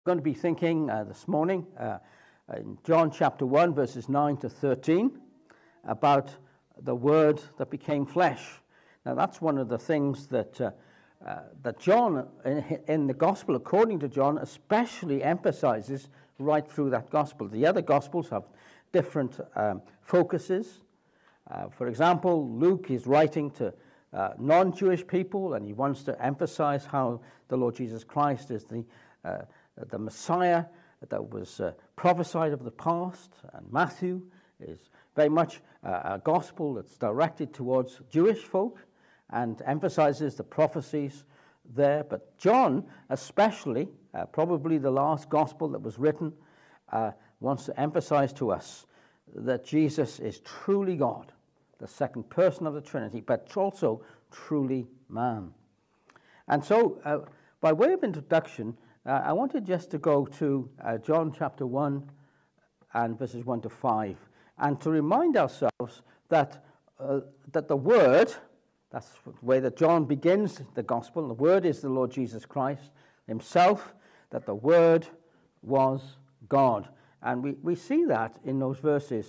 Going to be thinking this morning in John chapter 1, verses 9 to 13, about the Word that became flesh. Now, that's one of the things that John, in the Gospel, according to John, especially emphasizes right through that Gospel. The other Gospels have different focuses. For example, Luke is writing to non-Jewish people, and he wants to emphasize how the Lord Jesus Christ is the Messiah that was prophesied of the past. And Matthew is very much a gospel that's directed towards Jewish folk and emphasizes the prophecies there. But John, especially, probably the last gospel that was written, wants to emphasize to us that Jesus is truly God, the second person of the Trinity, but also truly man. And so, by way of introduction, I wanted just to go to John chapter 1 and verses 1 to 5, and to remind ourselves that the Word, that's the way that John begins the Gospel, the Word is the Lord Jesus Christ himself, that the Word was God. And we see that in those verses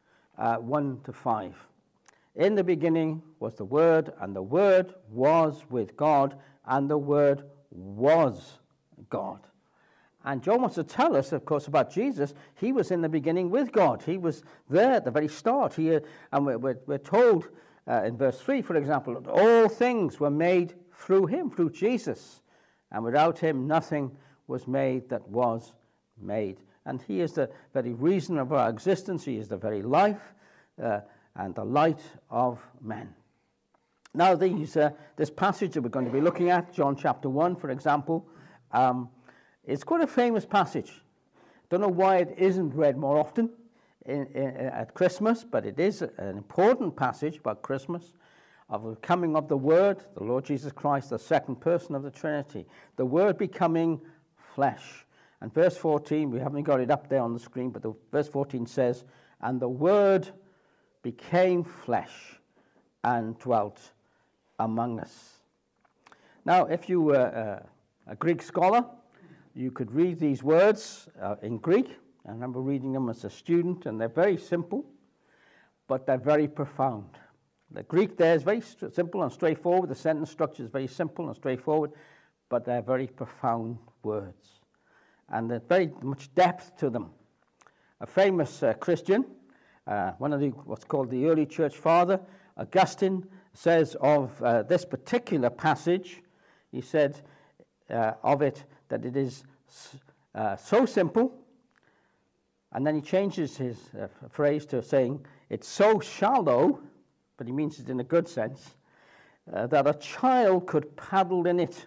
1 to 5. In the beginning was the Word, and the Word was with God, and the Word was God. And John wants to tell us, of course, about Jesus. He was in the beginning with God. He was there at the very start. And we're told in verse 3, for example, that all things were made through him, through Jesus. And without him, nothing was made that was made. And he is the very reason of our existence. He is the very life and the light of men. Now, this passage that we're going to be looking at, John chapter 1, for example, it's quite a famous passage. Don't know why it isn't read more often at Christmas, but it is an important passage about Christmas, of the coming of the Word, the Lord Jesus Christ, the second person of the Trinity, the Word becoming flesh. And verse 14, we haven't got it up there on the screen, but verse 14 says, "And the Word became flesh and dwelt among us." Now, if you were a Greek scholar, you could read these words in Greek. I remember reading them as a student, and they're very simple, but they're very profound. The Greek there is very simple and straightforward. The sentence structure is very simple and straightforward, but they're very profound words. And there's very much depth to them. A famous Christian, one of what's called the early church father, Augustine, says of this particular passage, he said of it that it is so simple, and then he changes his phrase to saying it's so shallow, but he means it in a good sense, that a child could paddle in it.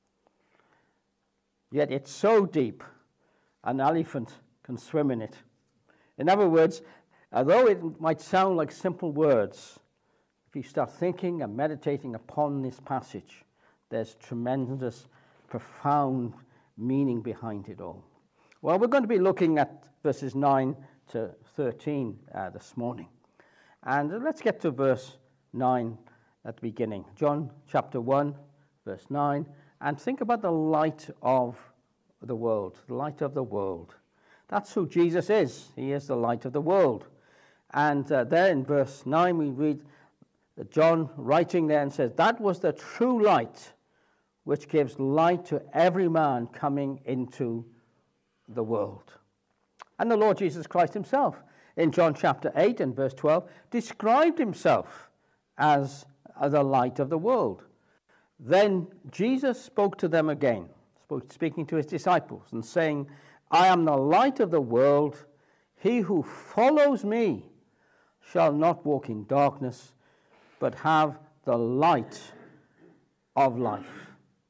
Yet it's so deep, an elephant can swim in it. In other words, although it might sound like simple words, if you start thinking and meditating upon this passage, there's tremendous, profound meaning behind it all. Well, we're going to be looking at verses 9 to 13 this morning. And let's get to verse 9 at the beginning. John chapter 1, verse 9. And think about the light of the world. The light of the world. That's who Jesus is. He is the light of the world. And there in verse 9 we read John writing there and says, "That was the true light, which gives light to every man coming into the world." And the Lord Jesus Christ himself, in John chapter 8 and verse 12, described himself as the light of the world. Then Jesus spoke to them again, speaking to his disciples, and saying, "I am the light of the world. He who follows me shall not walk in darkness, but have the light of life."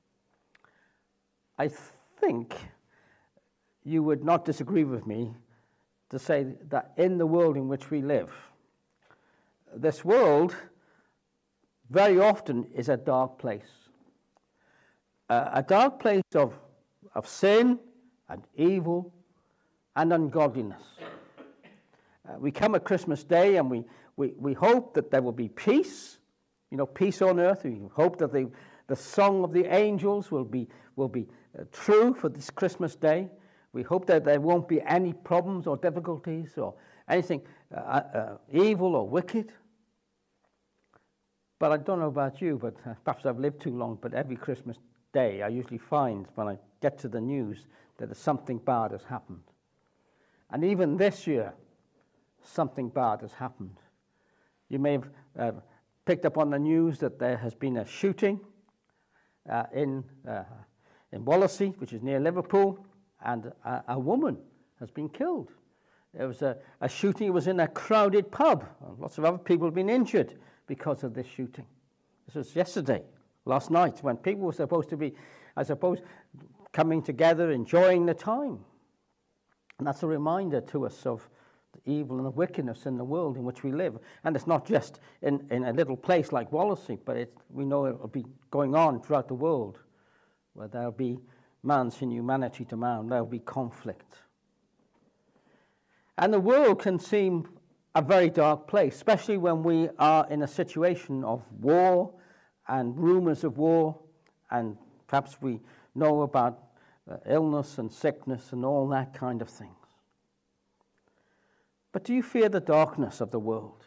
I think you would not disagree with me to say that in the world in which we live, this world very often is a dark place. A dark place of sin and evil and ungodliness. We come at Christmas Day and we hope that there will be peace, peace on earth. We hope that the song of the angels will be true for this Christmas day. We hope that there won't be any problems or difficulties or anything evil or wicked. But I don't know about you, but perhaps I've lived too long, but every Christmas Day I usually find when I get to the news that something bad has happened. And even this year, something bad has happened. You may have picked up on the news that there has been a shooting in Wallasey, which is near Liverpool, and a woman has been killed. There was a shooting. It was in a crowded pub. Lots of other people have been injured because of this shooting. This was yesterday, last night, when people were supposed to be, I suppose, coming together, enjoying the time. And that's a reminder to us of the evil and the wickedness in the world in which we live. And it's not just in a little place like Wallasey, but we know it will be going on throughout the world, where there will be man's inhumanity to man, there will be conflict. And the world can seem a very dark place, especially when we are in a situation of war and rumors of war, and perhaps we know about illness and sickness and all that kind of things. But do you fear the darkness of the world?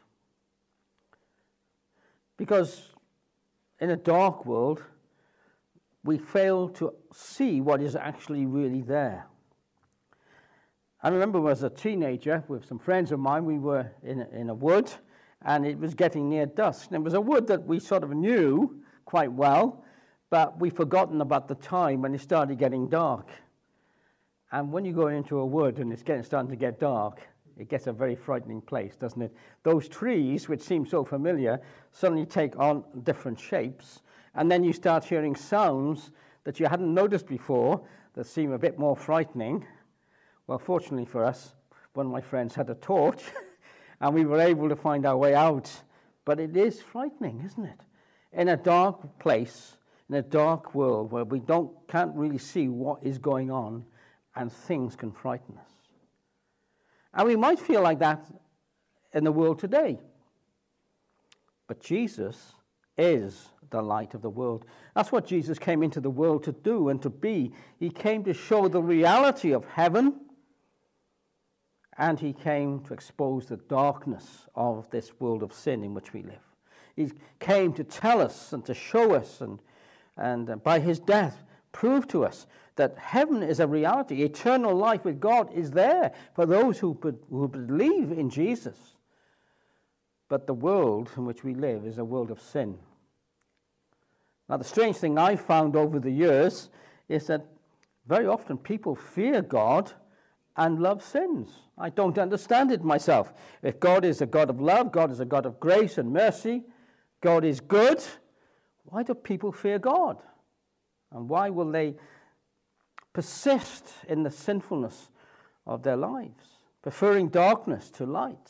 Because in a dark world, we fail to see what is actually really there. I remember as a teenager with some friends of mine, we were in a wood, and it was getting near dusk. And it was a wood that we sort of knew quite well, but we'd forgotten about the time when it started getting dark. And when you go into a wood and it's starting to get dark, it gets a very frightening place, doesn't it? Those trees, which seem so familiar, suddenly take on different shapes, and then you start hearing sounds that you hadn't noticed before that seem a bit more frightening. Well, fortunately for us, one of my friends had a torch, and we were able to find our way out. But it is frightening, isn't it? In a dark place, in a dark world where we can't really see what is going on, and things can frighten us. And we might feel like that in the world today. But Jesus is the light of the world. That's what Jesus came into the world to do and to be. He came to show the reality of heaven, and he came to expose the darkness of this world of sin in which we live. He came to tell us and to show us, and by his death, prove to us that heaven is a reality. Eternal life with God is there for those who believe in Jesus. But the world in which we live is a world of sin. Now, the strange thing I've found over the years is that very often people fear God and love sins. I don't understand it myself. If God is a God of love, God is a God of grace and mercy, God is good, why do people fear God? And why will they persist in the sinfulness of their lives, preferring darkness to light?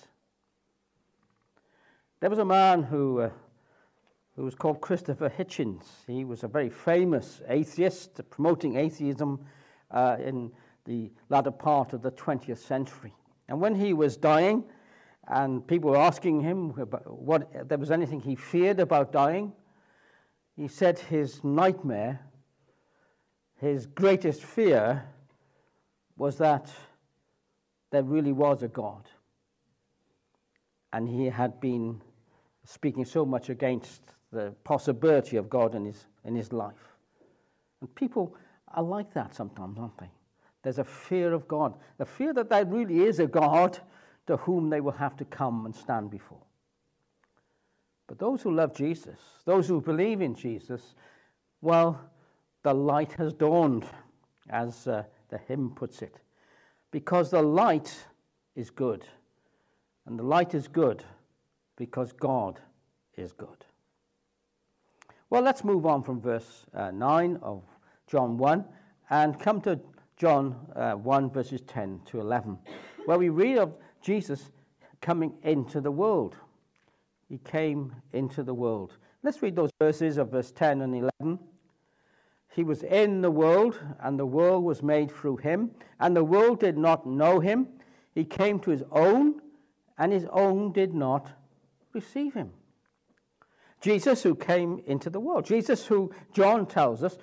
There was a man who was called Christopher Hitchens. He was a very famous atheist, promoting atheism in the latter part of the 20th century. And when he was dying, and people were asking him what if there was anything he feared about dying, he said his nightmare, his greatest fear, was that there really was a God. And he had been speaking so much against the possibility of God in his life. And people are like that sometimes, aren't they? There's a fear of God, the fear that there really is a God to whom they will have to come and stand before. But those who love Jesus, those who believe in Jesus, well, the light has dawned, as the hymn puts it, because the light is good. And the light is good because God is good. Well, let's move on from verse 9 of John 1 and come to John 1, verses 10 to 11, where we read of Jesus coming into the world. He came into the world. Let's read those verses of verse 10 and 11. He was in the world, and the world was made through him, and the world did not know him. He came to his own, and his own did not receive him. Jesus who came into the world. Jesus who, John tells us,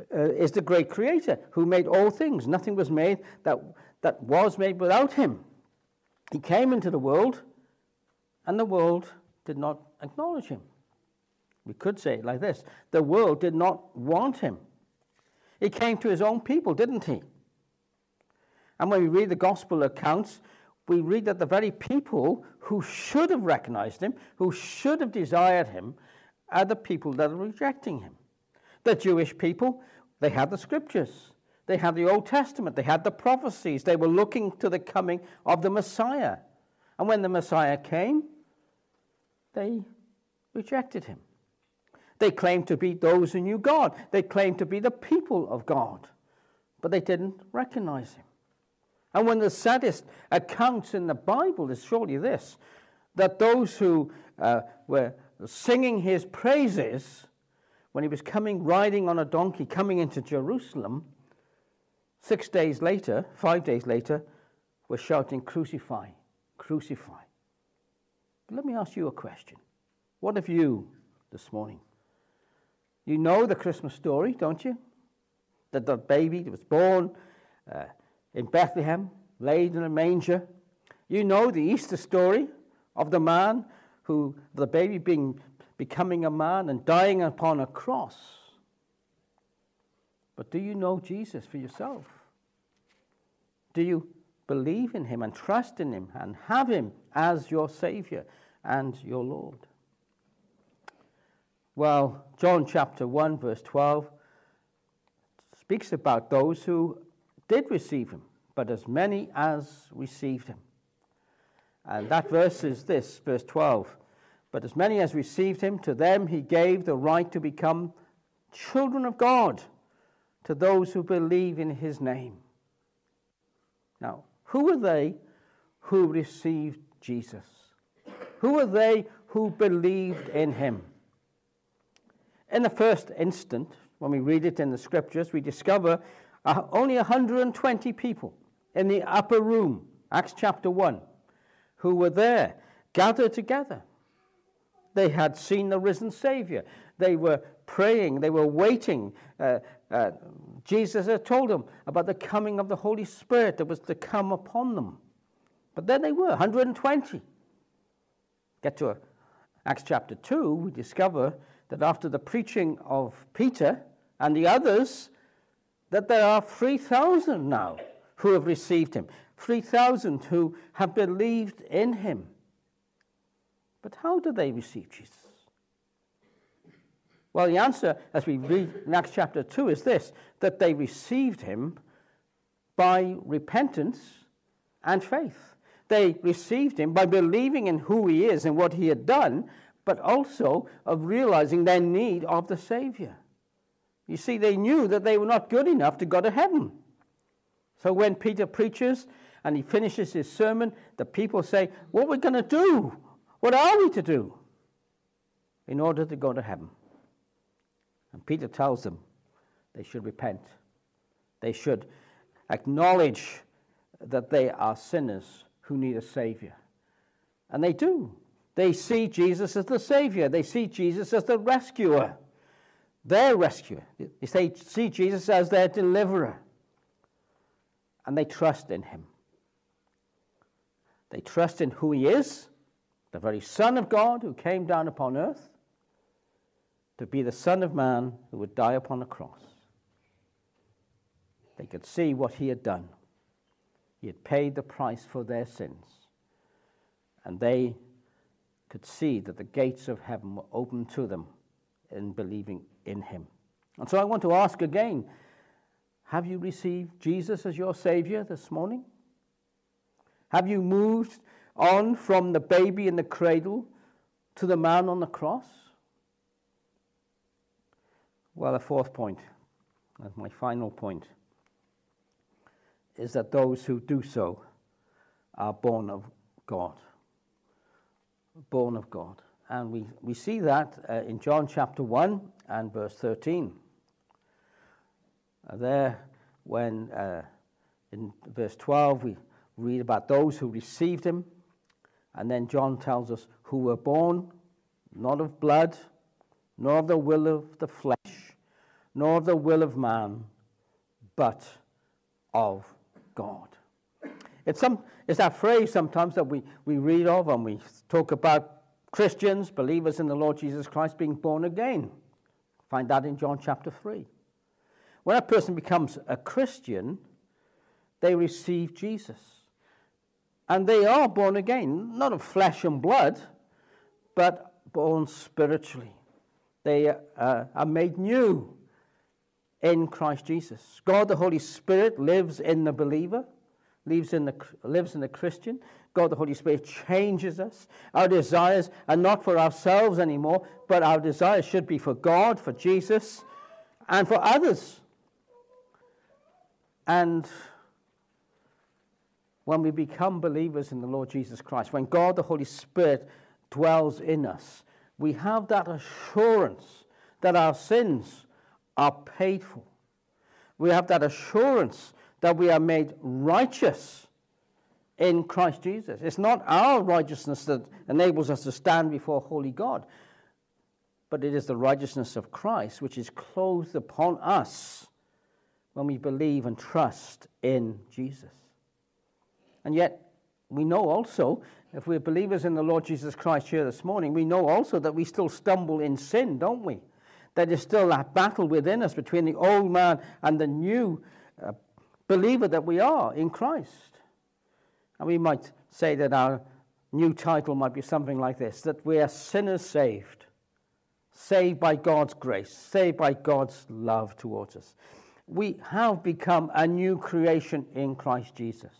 is the great creator who made all things. Nothing was made that was made without him. He came into the world, and the world did not acknowledge him. We could say it like this: the world did not want him. He came to his own people, didn't he? And when we read the gospel accounts, we read that the very people who should have recognized him, who should have desired him, are the people that are rejecting him. The Jewish people, they had the scriptures. They had the Old Testament. They had the prophecies. They were looking to the coming of the Messiah. And when the Messiah came, they rejected him. They claimed to be those who knew God. They claimed to be the people of God. But they didn't recognize him. And one of the saddest accounts in the Bible is surely this, that those who were singing his praises when he was riding on a donkey, coming into Jerusalem, 5 days later, were shouting, "Crucify, crucify." But let me ask you a question. What of you this morning? You know the Christmas story, don't you? That the baby that was born in Bethlehem, laid in a manger. You know the Easter story of the baby becoming a man and dying upon a cross. But do you know Jesus for yourself? Do you believe in him and trust in him and have him as your Savior and your Lord? Well, John chapter 1, verse 12 speaks about those who did receive him, but as many as received him. And that verse is this, verse 12. But as many as received him, to them he gave the right to become children of God, to those who believe in his name. Now, who are they who received Jesus? Who are they who believed in him? In the first instant, when we read it in the scriptures, we discover only 120 people in the upper room, Acts chapter 1, who were there, gathered together. They had seen the risen Savior. They were praying. They were waiting. Jesus had told them about the coming of the Holy Spirit that was to come upon them. But there they were, 120. Get to Acts chapter 2, we discover that after the preaching of Peter and the others, that there are 3,000 now who have received him. 3,000 who have believed in him. But how did they receive Jesus? Well, the answer, as we read in Acts chapter 2, is this, that they received him by repentance and faith. They received him by believing in who he is and what he had done, but also of realizing their need of the Savior. You see, they knew that they were not good enough to go to heaven. So when Peter preaches and he finishes his sermon, the people say, "What are we going to do? What are we to do in order to go to heaven?" And Peter tells them they should repent. They should acknowledge that they are sinners who need a Savior. And they do. They see Jesus as the Savior. They see Jesus as the rescuer, their rescuer. They see Jesus as their deliverer. And they trust in him. They trust in who he is, the very Son of God who came down upon earth to be the Son of Man who would die upon a cross. They could see what he had done. He had paid the price for their sins. And they could see that the gates of heaven were open to them in believing in him. And so I want to ask again, have you received Jesus as your Savior this morning? Have you moved on from the baby in the cradle to the man on the cross? Well, the fourth point, and my final point, is that those who do so are born of God. Born of God. And we see that in John chapter 1 and verse 13. There, when in verse 12 we read about those who received him, and then John tells us who were born not of blood, nor of the will of the flesh, nor of the will of man, but of God. It's that phrase sometimes that we read of and we talk about Christians, believers in the Lord Jesus Christ, being born again. Find that in John chapter 3. When a person becomes a Christian, they receive Jesus. And they are born again, not of flesh and blood, but born spiritually. They are made new in Christ Jesus. God the Holy Spirit lives in the believer, lives in the Christian. God the Holy Spirit changes us. Our desires are not for ourselves anymore, but our desires should be for God, for Jesus, and for others. And when we become believers in the Lord Jesus Christ, when God the Holy Spirit dwells in us, we have that assurance that our sins are paid for. We have that assurance that we are made righteous in Christ Jesus. It's not our righteousness that enables us to stand before holy God, but it is the righteousness of Christ which is clothed upon us when we believe and trust in Jesus. And yet, we know also, if we're believers in the Lord Jesus Christ here this morning, we know also that we still stumble in sin, don't we? That there's still that battle within us between the old man and the new believer that we are in Christ. And we might say that our new title might be something like this, that we are sinners saved by God's grace, saved by God's love towards us. We have become a new creation in Christ Jesus.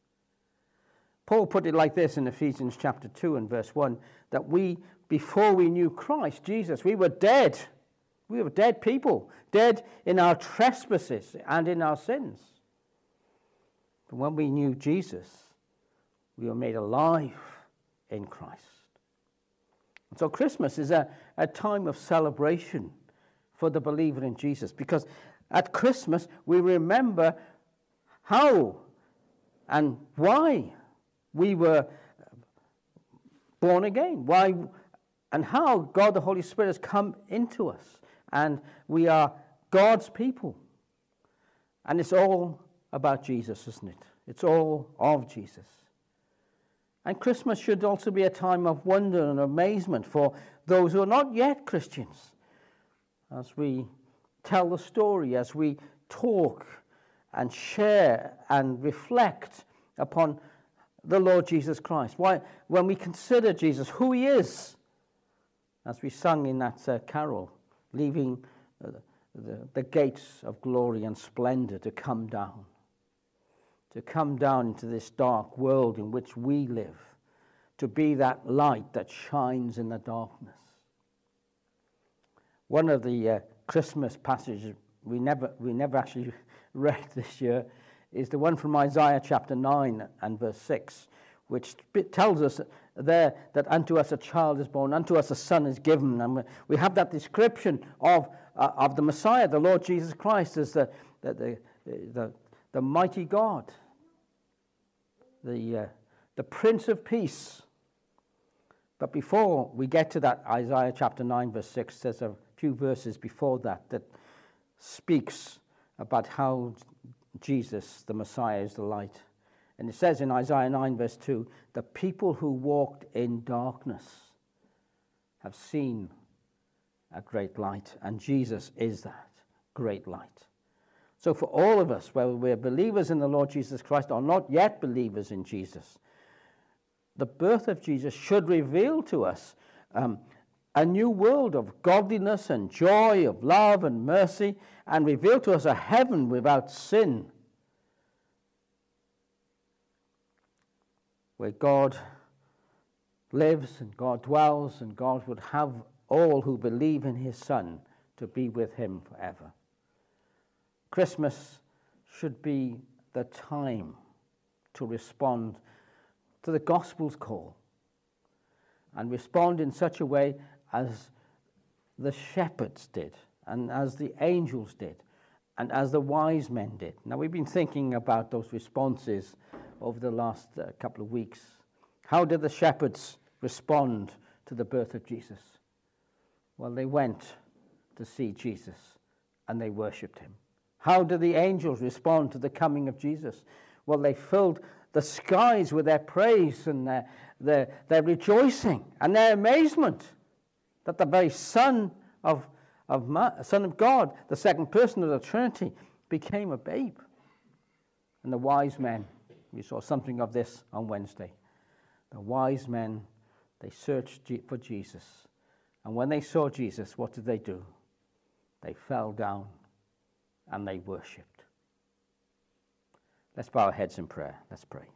Paul put it like this in Ephesians chapter 2 and verse 1, that before we knew Christ Jesus, we were dead. We were dead people, dead in our trespasses and in our sins. But when we knew Jesus, we were made alive in Christ. And so Christmas is a time of celebration for the believer in Jesus, because at Christmas we remember how and why we were born again, why and how God the Holy Spirit has come into us, and we are God's people. And it's all about Jesus, isn't it? It's all of Jesus. And Christmas should also be a time of wonder and amazement for those who are not yet Christians, as we tell the story, as we talk and share and reflect upon the Lord Jesus Christ. When we consider Jesus, who he is, as we sung in that carol, leaving the gates of glory and splendor to come down into this dark world in which we live, to be that light that shines in the darkness. One of the Christmas passages we never actually read this year is the one from Isaiah chapter 9 and verse 6, which tells us there that unto us a child is born, unto us a son is given. And we have that description of the Messiah, the Lord Jesus Christ, as the mighty God, the Prince of Peace. But before we get to that, Isaiah chapter 9 verse 6, there's a few verses before that speaks about how Jesus, the Messiah, is the light. And it says in Isaiah 9 verse 2, the people who walked in darkness have seen a great light, and Jesus is that great light. So for all of us, whether we're believers in the Lord Jesus Christ or not yet believers in Jesus, the birth of Jesus should reveal to us a new world of godliness and joy, of love and mercy, and reveal to us a heaven without sin, where God lives and God dwells, and God would have all who believe in his Son to be with him forever. Christmas should be the time to respond to the gospel's call, and respond in such a way as the shepherds did, and as the angels did, and as the wise men did. Now, we've been thinking about those responses over the last couple of weeks. How did the shepherds respond to the birth of Jesus? Well, they went to see Jesus and they worshipped him. How did the angels respond to the coming of Jesus? Well, they filled the skies with their praise and their rejoicing and their amazement that the very Son of God, the second person of the Trinity, became a babe. And the wise men, we saw something of this on Wednesday. The wise men, they searched for Jesus. And when they saw Jesus, what did they do? They fell down and they worshipped. Let's bow our heads in prayer. Let's pray.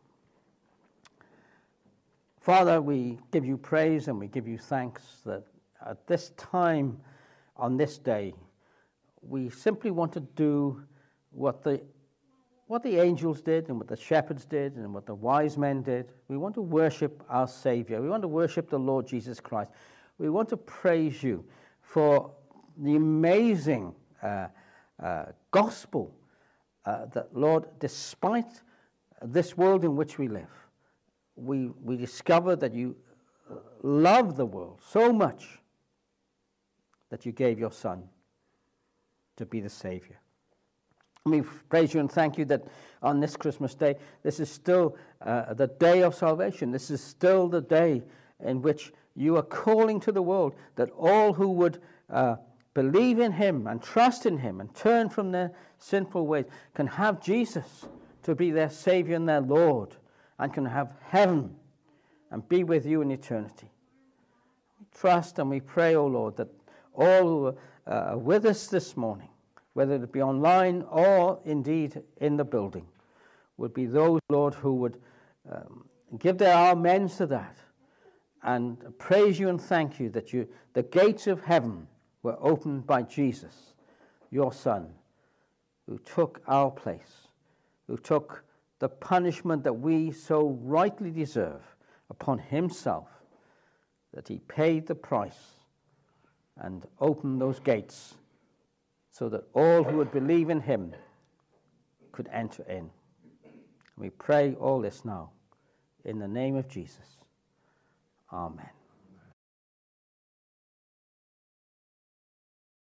Father, we give you praise and we give you thanks that at this time, on this day, we simply want to do what the angels did and what the shepherds did and what the wise men did. We want to worship our Savior. We want to worship the Lord Jesus Christ. We want to praise you for the amazing gospel that, Lord, despite this world in which we live, we discover that you love the world so much that you gave your Son to be the Savior. And we praise you and thank you that on this Christmas day, this is still the day of salvation. This is still the day in which you are calling to the world that all who would believe in him and trust in him and turn from their sinful ways can have Jesus to be their Savior and their Lord and can have heaven and be with you in eternity. We trust and we pray, O Lord, that all who are with us this morning, whether it be online or indeed in the building, would be those, Lord, who would give their amens to that and praise you and thank you that the gates of heaven were opened by Jesus, your Son, who took our place, who took the punishment that we so rightly deserve upon himself, that he paid the price and opened those gates so that all who would believe in him could enter in. We pray all this now in the name of Jesus. Amen.